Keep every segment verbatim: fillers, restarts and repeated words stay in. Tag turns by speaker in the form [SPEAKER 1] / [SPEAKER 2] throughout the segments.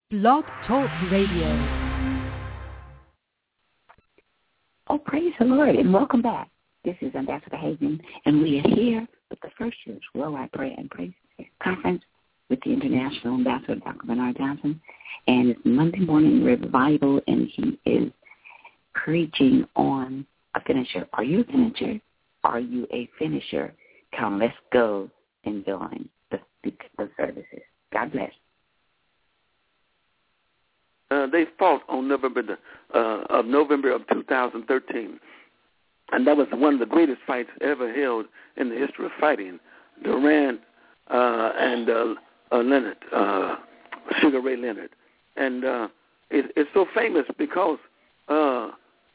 [SPEAKER 1] Blog Talk Radio.
[SPEAKER 2] Oh, praise the Lord, and welcome back. This is Ambassador Hazen, and we are here with the First Church Worldwide Prayer and Praise Conference with the International Ambassador, Doctor Bernard Johnson, and it's Monday Morning Revival, and he is preaching on a finisher. Are you a finisher? Are you a finisher? Come, let's go and join the, the, the services. God bless.
[SPEAKER 3] Uh, they fought on November the, uh, of November of two thousand thirteen, and that was one of the greatest fights ever held in the history of fighting. Durant uh, and uh, uh, Leonard, uh, Sugar Ray Leonard, and uh, it, it's so famous because uh,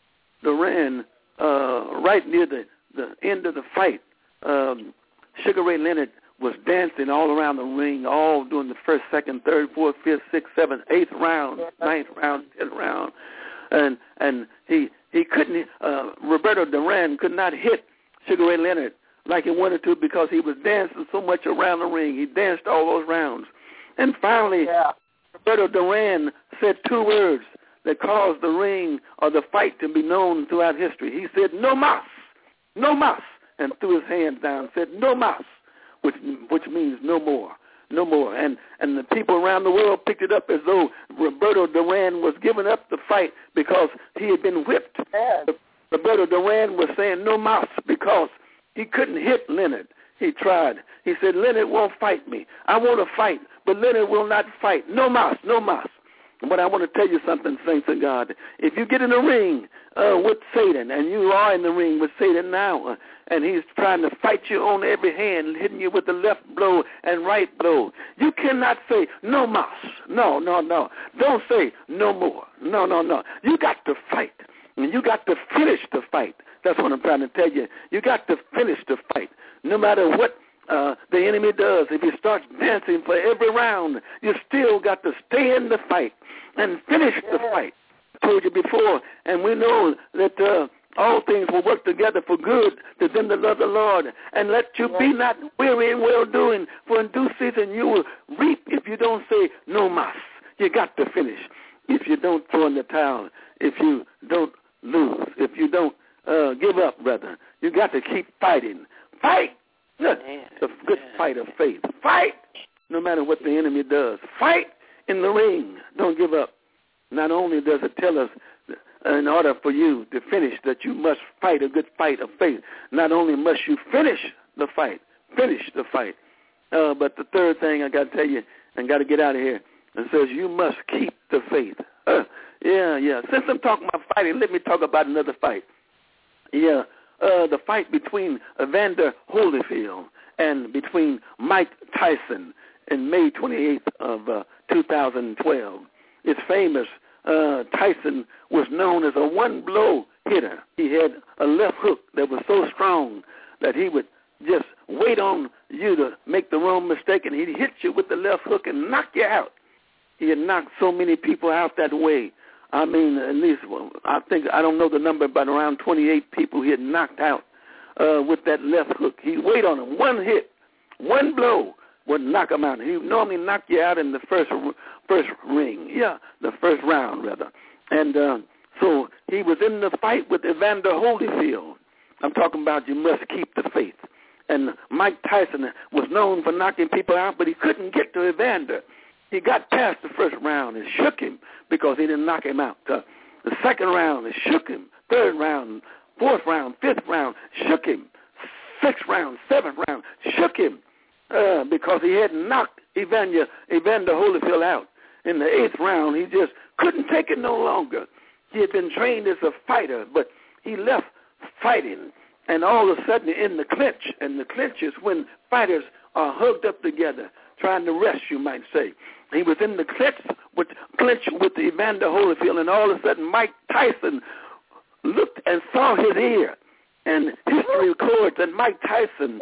[SPEAKER 3] Durant, uh, right near the, the end of the fight, um, Sugar Ray Leonard was dancing all around the ring, all during the first, second, third, fourth, fifth, sixth, seventh, eighth round, ninth round, tenth round, and and he he couldn't. Uh, Roberto Duran could not hit Sugar Ray Leonard like he wanted to because he was dancing so much around the ring. He danced all those rounds, and finally, yeah. Roberto Duran said two words that caused the ring or the fight to be known throughout history. He said, "No mas, no mas," and threw his hands down, said, "No mas." Which which means no more, no more. And and the people around the world picked it up as though Roberto Duran was giving up the fight because he had been whipped. Yes. Roberto Duran was saying no mas because he couldn't hit Leonard. He tried. He said, Leonard won't fight me. I want to fight, but Leonard will not fight. No mas, no mas. But I want to tell you something, saints of God. If you get in the ring uh, with Satan, and you are in the ring with Satan now, uh, and he's trying to fight you on every hand, hitting you with the left blow and right blow, you cannot say, no mas. No, no, no. Don't say, no more. No, no, no. You got to fight, and you got to finish the fight. That's what I'm trying to tell you. You got to finish the fight, no matter what Uh, the enemy does. If he starts dancing for every round, you still got to stay in the fight and finish the fight. I told you before, and we know that uh, all things will work together for good to them that love the Lord. And let you be not weary in well-doing, for in due season you will reap if you don't say no mas. You got to finish. If you don't throw in the towel, if you don't lose, if you don't uh, give up, brother, you got to keep fighting. Fight! It's a good fight of faith. Fight no matter what the enemy does. Fight in the ring. Don't give up. Not only does it tell us in order for you to finish that you must fight a good fight of faith, not only must you finish the fight, finish the fight, uh, but the third thing I got to tell you, and got to get out of here, it says you must keep the faith. Uh, yeah, yeah. Since I'm talking about fighting, let me talk about another fight. Yeah. Uh, the fight between Evander Holyfield and between Mike Tyson in May twenty-eighth of uh, two thousand twelve. It's famous. Uh, Tyson was known as a one-blow hitter. He had a left hook that was so strong that he would just wait on you to make the wrong mistake, and he'd hit you with the left hook and knock you out. He had knocked so many people out that way. I mean, at least, well, I think, I don't know the number, but around twenty-eight people he had knocked out uh, with that left hook. He'd wait on him. One hit, one blow would knock him out. He would normally knock you out in the first first ring. Yeah, the first round, rather. And uh, so he was in the fight with Evander Holyfield. I'm talking about you must keep the faith. And Mike Tyson was known for knocking people out, but he couldn't get to Evander. He got past the first round and shook him because he didn't knock him out. Uh, the second round, it shook him. Third round, fourth round, fifth round, shook him. Sixth round, seventh round, shook him uh, because he had knocked Evander, Evander Holyfield out. In the eighth round, he just couldn't take it no longer. He had been trained as a fighter, but he left fighting, and all of a sudden in the clinch, and the clinch is when fighters are hugged up together, trying to rest, you might say. He was in the clinch with, clinch with Evander Holyfield, and all of a sudden Mike Tyson looked and saw his ear. And history records that Mike Tyson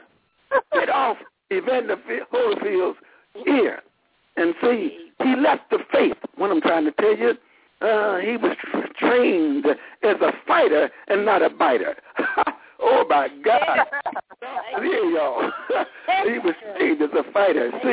[SPEAKER 3] bit off Evander Holyfield's ear. And see, he left the faith, what I'm trying to tell you. Uh, he was tra- trained as a fighter and not a biter. Oh, my God. Here, y'all. He was trained as a fighter. See,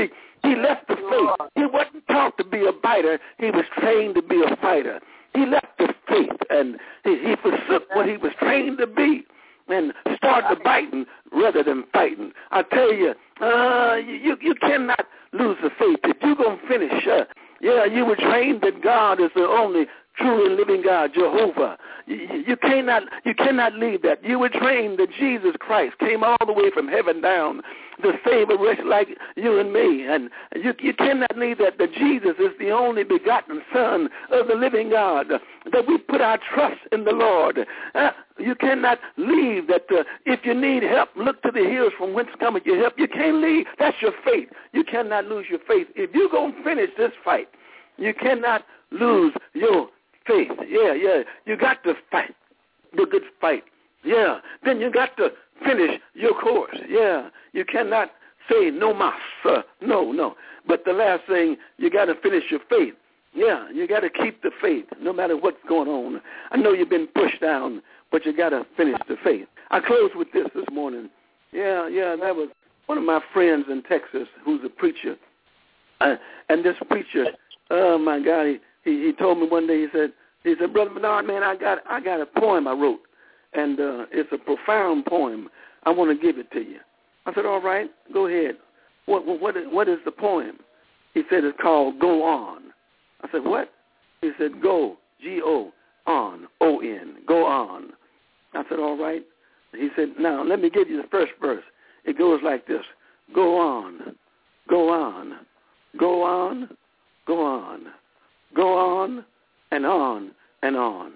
[SPEAKER 3] He left the faith. He wasn't taught to be a biter. He was trained to be a fighter. He left the faith, and he, he forsook what he was trained to be and started biting rather than fighting. I tell you, uh, you, you cannot lose the faith. If you're going to finish, uh, yeah, you were trained that God is the only true and living God, Jehovah. You, you cannot you cannot leave that. You were trained that Jesus Christ came all the way from heaven down to save a wretch like you and me. And you, you cannot leave that, that Jesus is the only begotten Son of the living God, that we put our trust in the Lord. Uh, you cannot leave that uh, if you need help, look to the hills from whence cometh your help. You can't leave. That's your faith. You cannot lose your faith. If you're going to finish this fight, you cannot lose your faith. Yeah, yeah. You got to fight the good fight. Yeah. Then you got to finish your course. Yeah. You cannot say no mas. Uh, no, no. But the last thing, you got to finish your faith. Yeah. You got to keep the faith no matter what's going on. I know you've been pushed down, but you got to finish the faith. I close with this this morning. Yeah, yeah. That was one of my friends in Texas who's a preacher. Uh, and this preacher, oh, my God, he, he, he told me one day, he said, he said, Brother Bernard, man, I got I got a poem I wrote, and uh, it's a profound poem. I want to give it to you. I said, all right, go ahead. What what is, what is the poem? He said it's called Go On. I said, what? He said, go, G O, on, O N, go on. I said, all right. He said, now, let me give you the first verse. It goes like this. Go on, go on, go on, go on, go on, and on and on.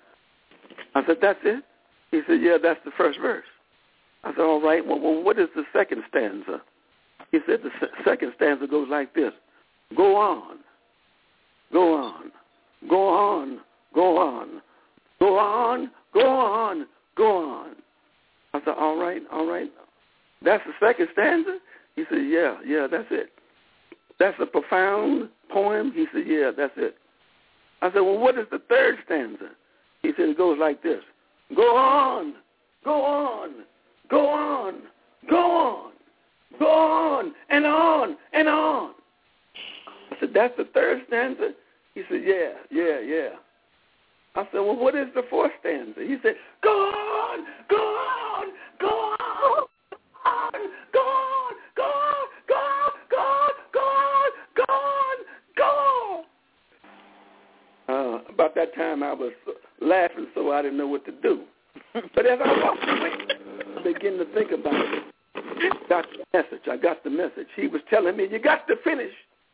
[SPEAKER 3] I said, that's it? He said, yeah, that's the first verse. I said, all right, well, well what is the second stanza? He said, the se- second stanza goes like this. Go on, go on, go on, go on, go on, go on, go on. I said, all right, all right. That's the second stanza? He said, yeah, yeah, that's it. That's a profound poem? He said, yeah, that's it. I said, well, what is the third stanza? He said, it goes like this. Go on, go on, go on, go on, go on, and on, and on. I said, that's the third stanza? He said, yeah, yeah, yeah. I said, well, what is the fourth stanza? He said, go on, go on, go on, go on, go on, go on, go on, go on, go on, go on, go on. Uh, about that time, I was laughing, so I didn't know what to do. But as I walked away, I began to think about it. I got the message. I got the message. He was telling me, you got to finish.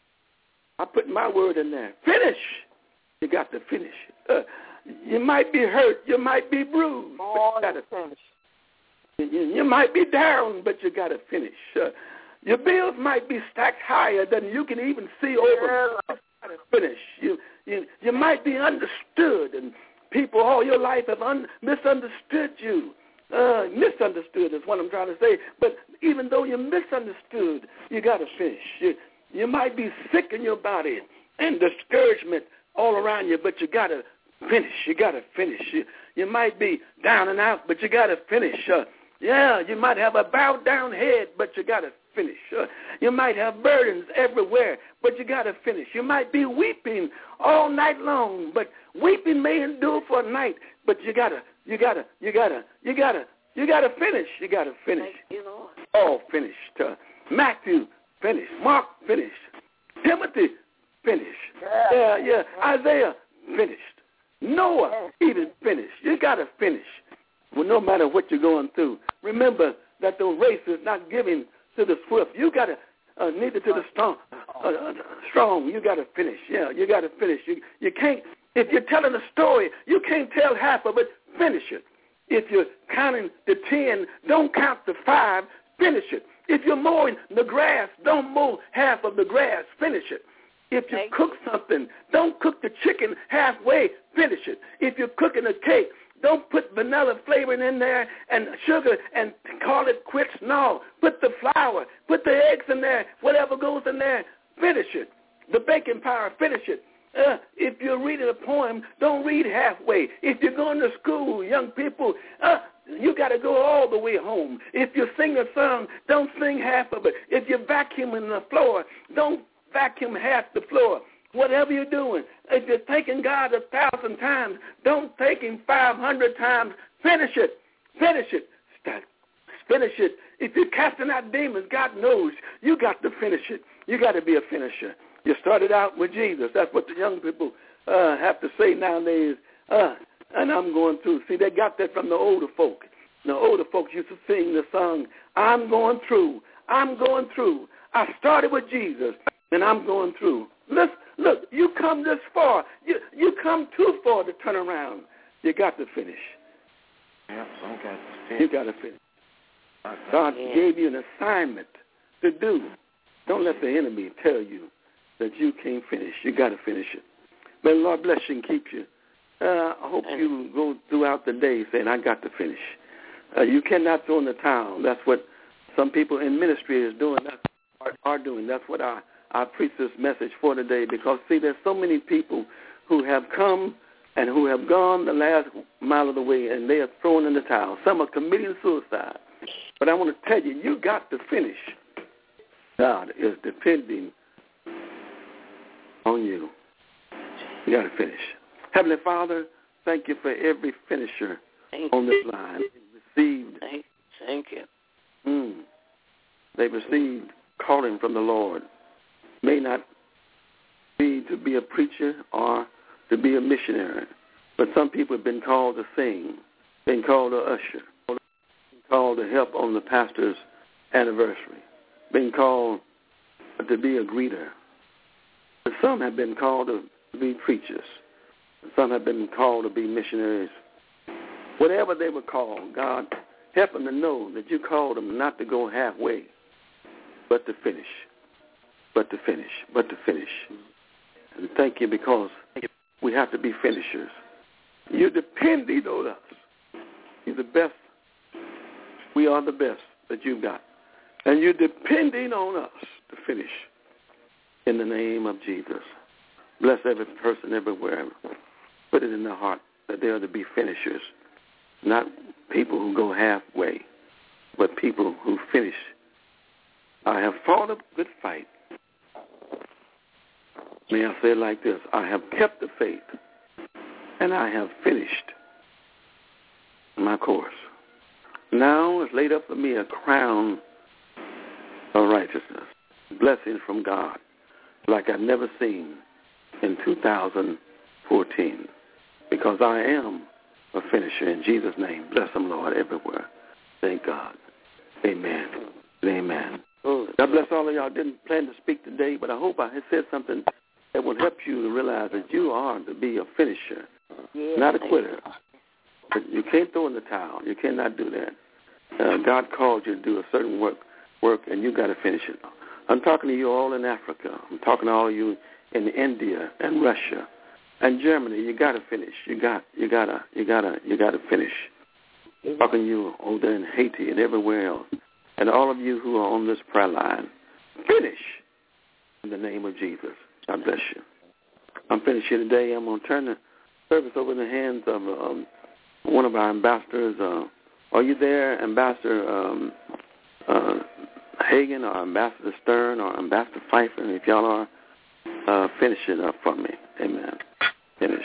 [SPEAKER 3] I put my word in there. Finish. You got to finish. Uh, you might be hurt. You might be bruised. But you got to finish. You, you might be down, but you got to finish. Uh, your bills might be stacked higher than you can even see over. You got to finish. You, you, you might be understood, and people all your life have un- misunderstood you. Uh, misunderstood is what I'm trying to say. But even though you're misunderstood, you got to finish. You, you might be sick in your body and discouragement all around you, but you got to finish. You got to finish. You, you might be down and out, but you got to finish. Uh, yeah, you might have a bowed down head, but you got to finish. Uh, you might have burdens everywhere, but you got to finish. You might be weeping all night long, but weeping may endure for a night, but you got to, you got to, you got to, you got to, you got to finish. You got to finish. You know, all finished. Uh, Matthew, finished. Mark, finished. Timothy, finished. Yeah, yeah. Isaiah, finished. Noah, even finished. You got to finish. Well, no matter what you're going through, remember that the race is not given to the swift. You got to, uh, neither to the strong. Uh, uh, strong. You got to finish. Yeah, you got to finish. You you can't. If you're telling a story, you can't tell half of it. Finish it. If you're counting to ten, don't count to five. Finish it. If you're mowing the grass, don't mow half of the grass. Finish it. If you cook something, don't cook the chicken halfway. Finish it. If you're cooking a cake, don't put vanilla flavoring in there and sugar and call it quits. No, put the flour, put the eggs in there, whatever goes in there. Finish it. The baking powder, finish it. Uh, if you're reading a poem, don't read halfway. If you're going to school, young people, uh, You got to go all the way home. If you sing a song, don't sing half of it. If you're vacuuming the floor, don't vacuum half the floor. Whatever you're doing, if you're taking God a thousand times, don't take him five hundred times. Finish it. Finish it. Start. Finish it. If you're casting out demons, God knows you got to finish it. You got to be a finisher. You started out with Jesus. That's what the young people uh, have to say nowadays. Uh, and I'm going through. See, they got that from the older folk. The older folks used to sing the song, I'm going through. I'm going through. I started with Jesus, and I'm going through. Listen, look, you come this far. You you come too far to turn around. You got to finish.
[SPEAKER 4] Yeah, okay.
[SPEAKER 3] You got to finish. God gave you an assignment to do. Don't let the enemy tell you that you can't finish. You got to finish it. May the Lord bless you and keep you. Uh, I hope you go throughout the day saying, I got to finish. Uh, you cannot throw in the towel. That's what some people in ministry is doing. That's are, are doing. That's what I, I preach this message for today because, see, there's so many people who have come and who have gone the last mile of the way, and they are throwing in the towel. Some are committing suicide. But I want to tell you, you got to finish. God is depending on you. You got to finish. Heavenly Father, thank you for every finisher
[SPEAKER 5] thank
[SPEAKER 3] on this line. They received.
[SPEAKER 5] Thank, thank you.
[SPEAKER 3] Mm, they received calling from the Lord. May not be to be a preacher or to be a missionary, but some people have been called to sing, been called to usher, been called to help on the pastor's anniversary, been called to be a greeter. But some have been called to be preachers. Some have been called to be missionaries. Whatever they were called, God, help them to know that you called them not to go halfway, but to finish, but to finish, but to finish. And thank you because we have to be finishers. You're depending on us. You're the best. We are the best that you've got. And you're depending on us to finish in the name of Jesus. Bless every person everywhere. Put it in their heart that they are to be finishers, not people who go halfway, but people who finish. I have fought a good fight. May I say it like this? I have kept the faith, and I have finished my course. Now is laid up for me a crown of righteousness, blessings from God, like I've never seen in two thousand fourteen, because I am a finisher. In Jesus' name, bless them, Lord, everywhere. Thank God. Amen. Amen. God bless all of y'all. I didn't plan to speak today, but I hope I had said something that will help you to realize that you are to be a finisher, yeah, not a quitter. But you can't throw in the towel. You cannot do that. Uh, God called you to do a certain work, work, and you got to finish it. I'm talking to you all in Africa. I'm talking to all of you in India and Russia and Germany. You got to finish. You got, you gotta, you gotta, you gotta finish. I'm talking to you over there in Haiti and everywhere else, and all of you who are on this prayer line, finish in the name of Jesus. God bless you. I'm finished here today. I'm going to turn the service over in the hands of um, one of our ambassadors. Uh, are you there, Ambassador um, uh, Hagan or Ambassador Stern or Ambassador Pfeiffer? And if y'all are, uh, finish it up for me. Amen. Finish.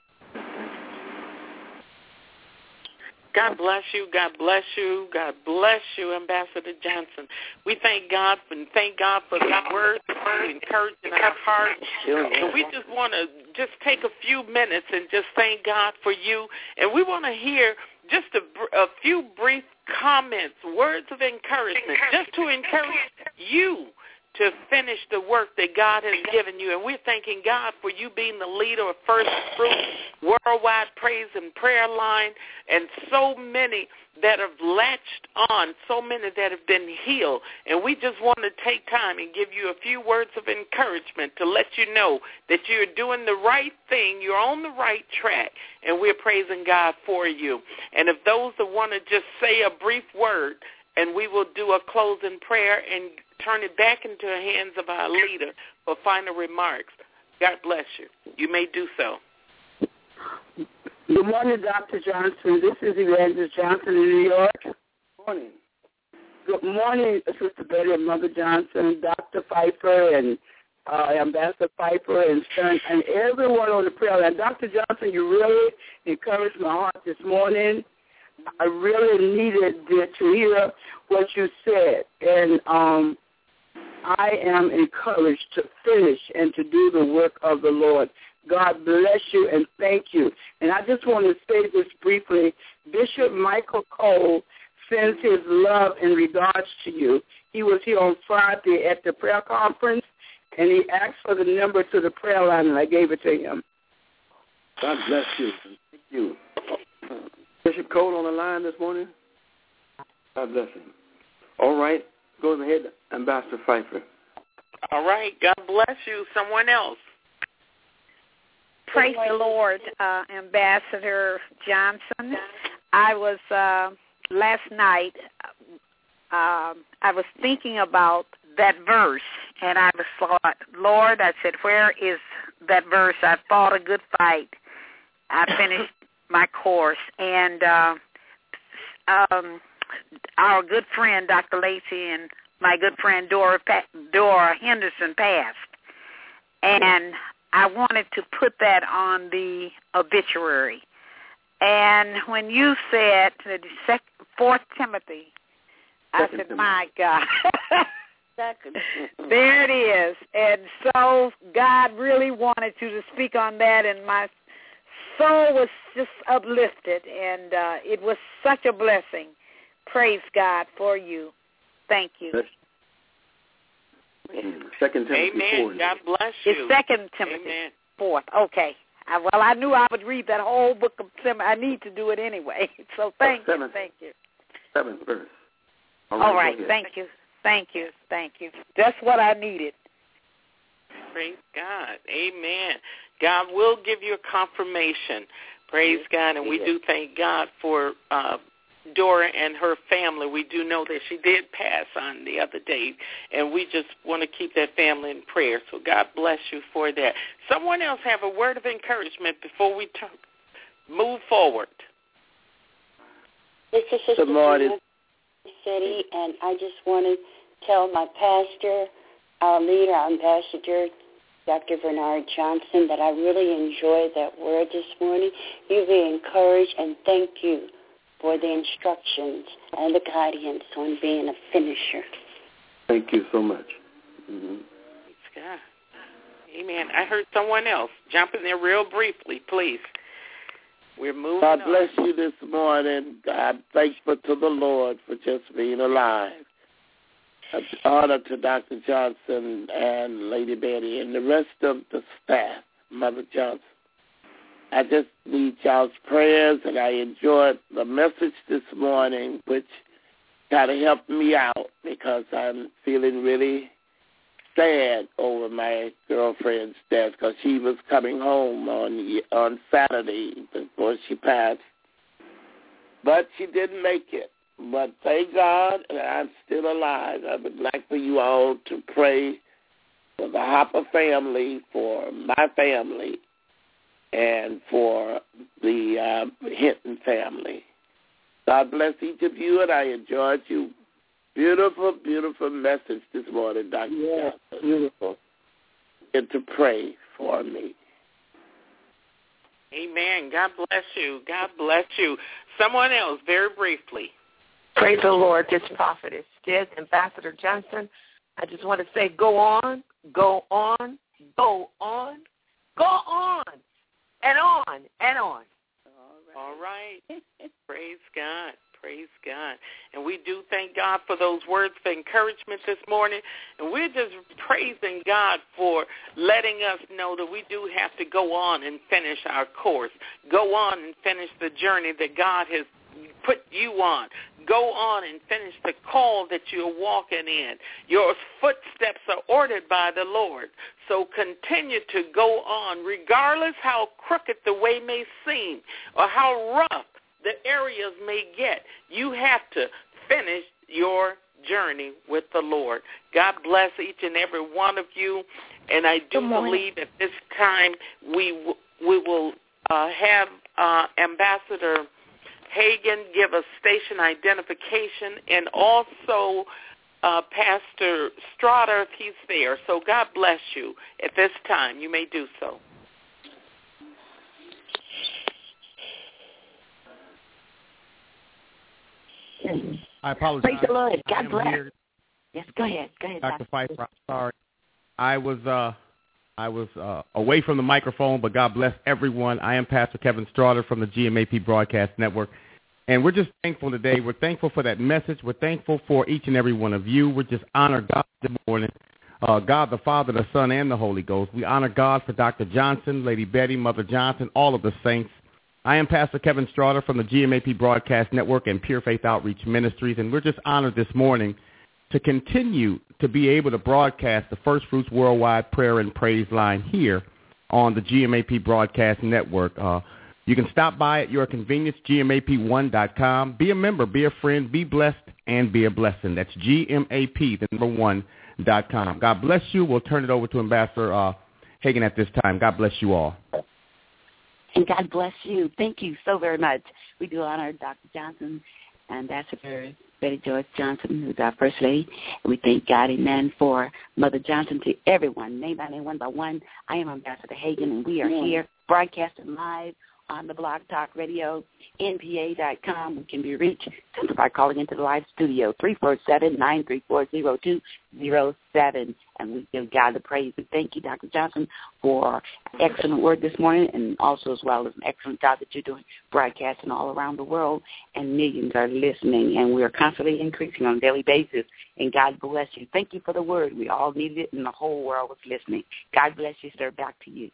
[SPEAKER 5] God bless you. God bless you. God bless you, Ambassador Johnson. We thank God for, and thank God for the word, encouraging our hearts. And we just want to just take a few minutes and just thank God for you. And we want to hear just a, a few brief comments, words of encouragement, just to encourage you to finish the work that God has given you. And we're thanking God for you being the leader of First Fruit, Worldwide Praise and Prayer Line, and so many that have latched on, so many that have been healed. And we just want to take time and give you a few words of encouragement to let you know that you're doing the right thing, you're on the right track, and we're praising God for you. And if those that want to just say a brief word, and we will do a closing prayer and turn it back into the hands of our leader for final remarks. God bless you. You may do so.
[SPEAKER 6] Good morning, Doctor Johnson. This is Evangelist Johnson in New York.
[SPEAKER 3] Good morning.
[SPEAKER 6] Good morning, Sister Betty and Mother Johnson, Doctor Pfeiffer, and uh, Ambassador Pfeiffer, and Stern, and everyone on the prayer line. Doctor Johnson, you really encouraged my heart this morning. I really needed to hear what you said, and um, I am encouraged to finish and to do the work of the Lord. God bless you and thank you. And I just want to say this briefly. Bishop Michael Cole sends his love in regards to you. He was here on Friday at the prayer conference, and he asked for the number to the prayer line, and I gave it to him.
[SPEAKER 3] God bless you. Thank you. Bishop Cole on the line this morning. God bless him. All right. Go ahead, Ambassador Pfeiffer.
[SPEAKER 5] All right. God bless you. Someone else.
[SPEAKER 7] Praise the Lord, uh, Ambassador Johnson. I was, uh, last night, uh, I was thinking about that verse, and I was thought, Lord, I said, where is that verse? I fought a good fight. I finished my course, and uh, um, our good friend, Doctor Lacey, and my good friend, Dora, Dora Henderson, passed, and I wanted to put that on the obituary. And when you said the second, Fourth Timothy, I
[SPEAKER 3] Second
[SPEAKER 7] said,
[SPEAKER 3] Timothy.
[SPEAKER 7] my God. There it is. And so God really wanted you to speak on that, and my soul was just uplifted, and uh, it was such a blessing. Praise God for you. Thank you.
[SPEAKER 3] Second Timothy
[SPEAKER 5] Amen.
[SPEAKER 3] four.
[SPEAKER 5] God bless you.
[SPEAKER 7] It's Second Timothy
[SPEAKER 5] Amen.
[SPEAKER 7] fourth. Okay. I, well, I knew I would read that whole book of Timothy. I need to do it anyway. So thank
[SPEAKER 3] Oh,
[SPEAKER 7] you.
[SPEAKER 3] seventh.
[SPEAKER 7] Thank you.
[SPEAKER 3] Seventh verse.
[SPEAKER 7] All
[SPEAKER 3] All
[SPEAKER 7] right.
[SPEAKER 3] right.
[SPEAKER 7] Thank you. Thank you. Thank you. That's what I needed.
[SPEAKER 5] Praise God. Amen. God will give you a confirmation. Praise God. And we do thank God for uh, Dora and her family. We do know that she did pass on the other day, and we just want to keep that family in prayer. So God bless you for that. Someone else have a word of encouragement before we t- move forward.
[SPEAKER 8] This is Sister
[SPEAKER 3] Good morning.
[SPEAKER 8] City, and I just want to tell my pastor, our leader, our ambassador, Doctor Bernard Johnson, that I really enjoyed that word this morning. You be encouraged, and thank you for the instructions and the guidance on being a finisher.
[SPEAKER 3] Thank you so much. Mm-hmm.
[SPEAKER 5] Praise God. Amen. I heard someone else. Jump in there real briefly, please. We're moving
[SPEAKER 9] God
[SPEAKER 5] on.
[SPEAKER 9] bless you this morning. I'm thankful to the Lord for just being alive. Honor to Doctor Johnson and Lady Betty and the rest of the staff, Mother Johnson. I just need y'all's prayers, and I enjoyed the message this morning, which kind of helped me out because I'm feeling really sad over my girlfriend's death because she was coming home on on Saturday before she passed. But she didn't make it. But thank God that I'm still alive. I would like for you all to pray for the Hopper family, for my family, and for the uh, Hinton family. God bless each of you, and I enjoyed you. Beautiful, beautiful message this morning, Doctor
[SPEAKER 6] Yes,
[SPEAKER 9] Johnson.
[SPEAKER 6] beautiful.
[SPEAKER 9] And to pray for me.
[SPEAKER 5] Amen. God bless you. God bless you. Someone else, very briefly.
[SPEAKER 10] Praise the Lord. This prophet is dead. Ambassador Johnson, I just want to say go on, go on, go on, go on, and on, and on.
[SPEAKER 5] All right. Praise God. Praise God. And we do thank God for those words of encouragement this morning. And we're just praising God for letting us know that we do have to go on and finish our course. Go on and finish the journey that God has put you on. Go on and finish the call that you're walking in. Your footsteps are ordered by the Lord. So continue to go on, regardless how crooked the way may seem or how rough the areas may get. You have to finish your journey with the Lord. God bless each and every one of you. And I do believe at this time we w- we will uh, have uh, Ambassador Hagan give a station identification, and also uh, Pastor Strotter if he's there. So God bless you. At this time, you may do so.
[SPEAKER 11] I apologize.
[SPEAKER 2] Praise the Lord. God bless.
[SPEAKER 11] Here.
[SPEAKER 2] Yes, go ahead. Go ahead,
[SPEAKER 11] Doctor Pfeiffer. I'm sorry. I was uh, I was uh, away from the microphone, but God bless everyone. I am Pastor Kevin Strotter from the G M A P Broadcast Network, and we're just thankful today. We're thankful for that message. We're thankful for each and every one of you. We're just honor God this morning, uh, God the Father, the Son, and the Holy Ghost. We honor God for Doctor Johnson, Lady Betty, Mother Johnson, all of the saints. I am Pastor Kevin Strotter from the G M A P Broadcast Network and Pure Faith Outreach Ministries, and we're just honored this morning to continue to be able to broadcast the First Fruits Worldwide Prayer and Praise Line here on the G M A P Broadcast Network. Uh, you can stop by at your convenience, G M A P one dot com. Be a member, be a friend, be blessed, and be a blessing. That's G M A P, the number one, dot com. God bless you. We'll turn it over to Ambassador uh, Hagan at this time. God bless you all.
[SPEAKER 2] And God bless you. Thank you so very much. We do honor Doctor Johnson, Ambassador Betty Joyce Johnson, who's our First Lady. And we thank God, amen, for Mother Johnson, to everyone, name by name, one by one. I am Ambassador Hagan, and we are yeah. here broadcasting live on the Blog Talk Radio, N P A dot com. We can be reached simply by calling into the live studio, three four seven, nine three four, zero two zero seven. And we give God the praise. We thank you, Doctor Johnson, for excellent word this morning, and also as well as an excellent job that you're doing broadcasting all around the world, and millions are listening, and we are constantly increasing on a daily basis, and God bless you. Thank you for the word. We all needed it, and the whole world was listening. God bless you, sir. Back to you.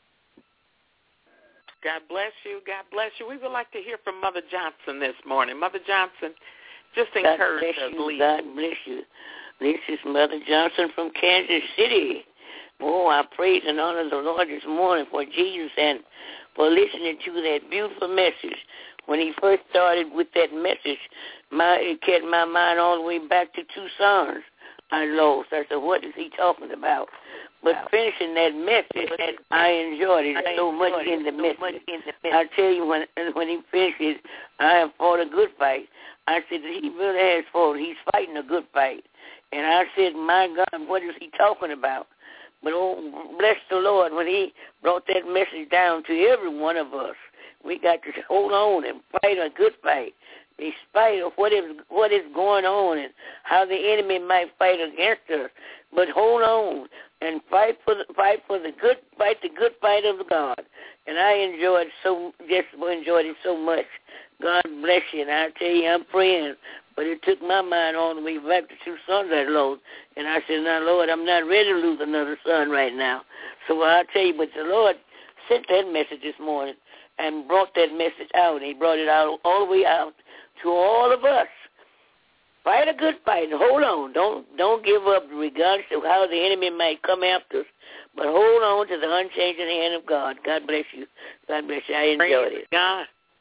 [SPEAKER 5] God bless you. God bless you. We would like to hear from Mother Johnson this morning. Mother Johnson, just encourage us, please.
[SPEAKER 12] God bless you. This is Mother Johnson from Kansas City. Oh, I praise and honor the Lord this morning for Jesus and for listening to that beautiful message. When he first started with that message, my it kept my mind all the way back to two sons I lost. I said, what is he talking about? But finishing that message, I enjoyed it so much in the message. I tell you, when when he finished it, I have fought a good fight. I said, he really has fought. He's fighting a good fight. And I said, my God, what is he talking about? But oh, bless the Lord, when he brought that message down to every one of us, we got to hold on and fight a good fight, in spite of what is, what is going on and how the enemy might fight against us. But hold on and fight for the fight for the good fight the good fight of God. And I enjoyed so just enjoyed it so much. God bless you. And I tell you, I'm praying. But it took my mind all the way back to two sons I lost. And I said, now, Lord, I'm not ready to lose another son right now. So I tell you, but the Lord sent that message this morning and brought that message out. He brought it out all the way out to all of us. Fight a good fight and hold on. Don't don't give up regardless of how the enemy might come after us. But hold on to the unchanging hand of God. God bless you. God bless you. I enjoyed
[SPEAKER 5] Praise
[SPEAKER 12] it.
[SPEAKER 5] God.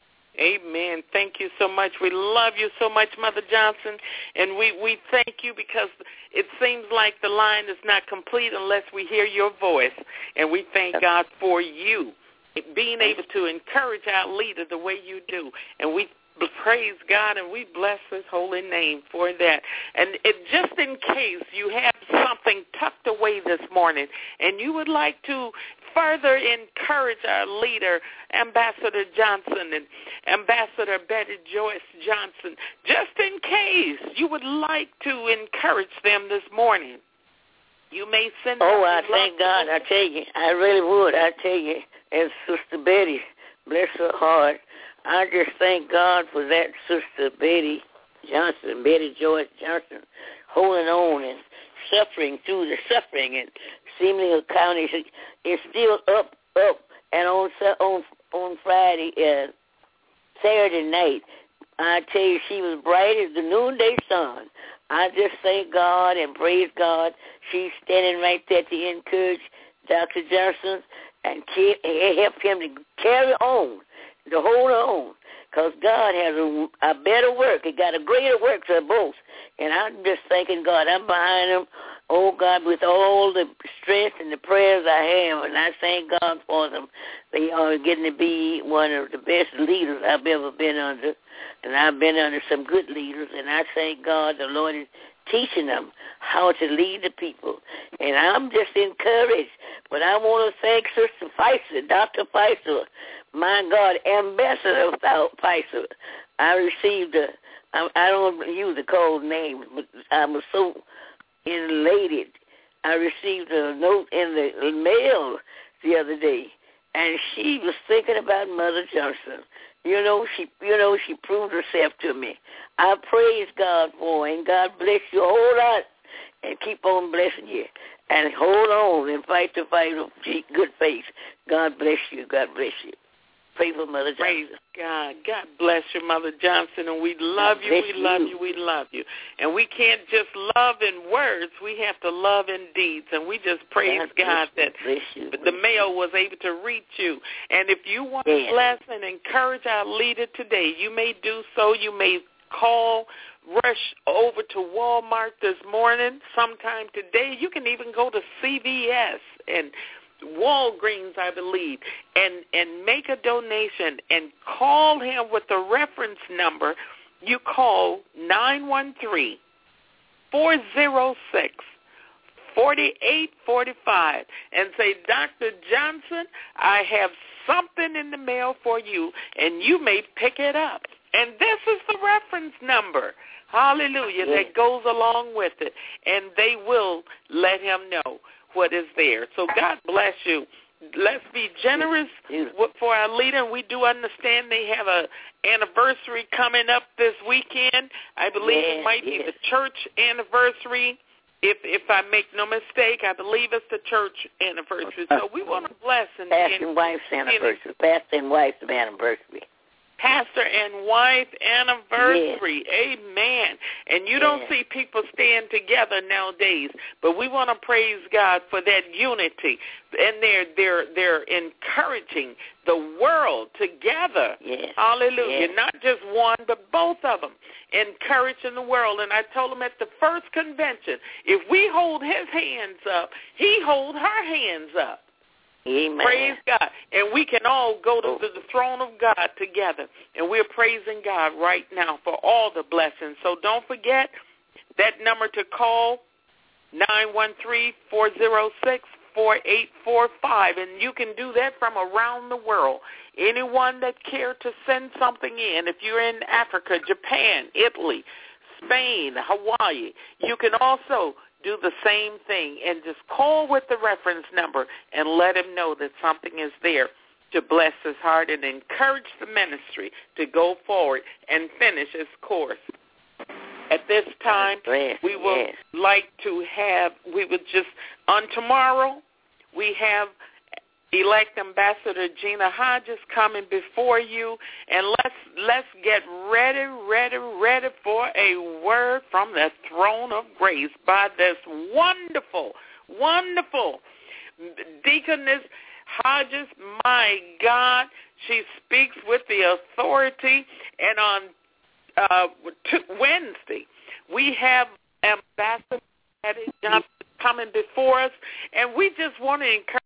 [SPEAKER 5] Amen. Thank you so much. We love you so much, Mother Johnson, and we, we thank you because it seems like the line is not complete unless we hear your voice, and we thank God for you being able to encourage our leader the way you do, and we praise God and we bless his holy name for that. And it, just in case you have something tucked away this morning and you would like to further encourage our leader, Ambassador Johnson and Ambassador Betty Joyce Johnson, just in case you would like to encourage them this morning, you may send
[SPEAKER 12] Oh, I thank God. I tell you, I really would. I tell you, as Sister Betty, bless her heart, I just thank God for that Sister Betty Johnson, Betty Joyce Johnson, holding on and suffering through the suffering. And Seminole County is still up, up. And on on on Friday, uh, Saturday night, I tell you, she was bright as the noonday sun. I just thank God and praise God. She's standing right there to encourage Doctor Johnson and help him to carry on, to hold on, because God has a, a better work. He got a greater work for both. And I'm just thanking God. I'm behind him. oh, God, with all the strength and the prayers I have, and I thank God for them. They are getting to be one of the best leaders I've ever been under, and I've been under some good leaders, and I thank God the Lord is teaching them how to lead the people. And I'm just encouraged. But I want to thank Sister Pfizer, Doctor Pfizer, my God, Ambassador Pfizer. I received a, I, I don't use the cold name, but I was so elated. I received a note in the mail the other day, and she was thinking about Mother Johnson. You know, she you know, she proved herself to me. I praise God for her, and God bless you a whole lot, and keep on blessing you. And hold on and fight the fight of good faith. God bless you. God bless you. Pray for Mother Johnson.
[SPEAKER 5] Praise God. God bless you, Mother Johnson, and we love you, we love you, we love you. And we can't just love in words. We have to love in deeds. And we just praise God, God that the mail was able to reach you. And if you want to bless and encourage our leader today, you may do so. You may call, rush over to Walmart this morning, sometime today. You can even go to C V S and Walgreens, I believe, and, and make a donation and call him with the reference number. You call nine one three, four zero six, four eight four five and say, Doctor Johnson, I have something in the mail for you, and you may pick it up. And this is the reference number, hallelujah, that goes along with it, and they will let him know what is there. So God bless you. Let's be generous for our leader. We do understand they have a anniversary coming up this weekend. I believe yes, it might yes. be the church anniversary. If if I make no mistake, I believe it's the church anniversary. So we want to bless and
[SPEAKER 12] pastor and wife's anniversary. Pastor and wife's anniversary.
[SPEAKER 5] Pastor and wife anniversary. Yes. Amen. And you don't yes. see people stand together nowadays, but we want to praise God for that unity. And they're they're they're encouraging the world together.
[SPEAKER 12] Yes.
[SPEAKER 5] Hallelujah.
[SPEAKER 12] Yes.
[SPEAKER 5] Not just one, but both of them encouraging the world. And I told them at the first convention, if we hold his hands up, he hold her hands up.
[SPEAKER 12] Amen.
[SPEAKER 5] Praise God. And we can all go to the throne of God together. And we're praising God right now for all the blessings. So don't forget that number to call, nine one three, four zero six, four eight four five. And you can do that from around the world. Anyone that care to send something in, if you're in Africa, Japan, Italy, Spain, Hawaii, you can also do the same thing and just call with the reference number and let him know that something is there to bless his heart and encourage the ministry to go forward and finish its course. At this time,
[SPEAKER 12] yes,
[SPEAKER 5] we would
[SPEAKER 12] yes.
[SPEAKER 5] like to have, we would just, on tomorrow, we have elect Ambassador Gina Hodges coming before you, and let's let's get ready, ready, ready for a word from the throne of grace by this wonderful, wonderful Deaconess Hodges. My God, she speaks with the authority, and on uh, Wednesday we have Ambassador Johnson coming before us, and we just want to encourage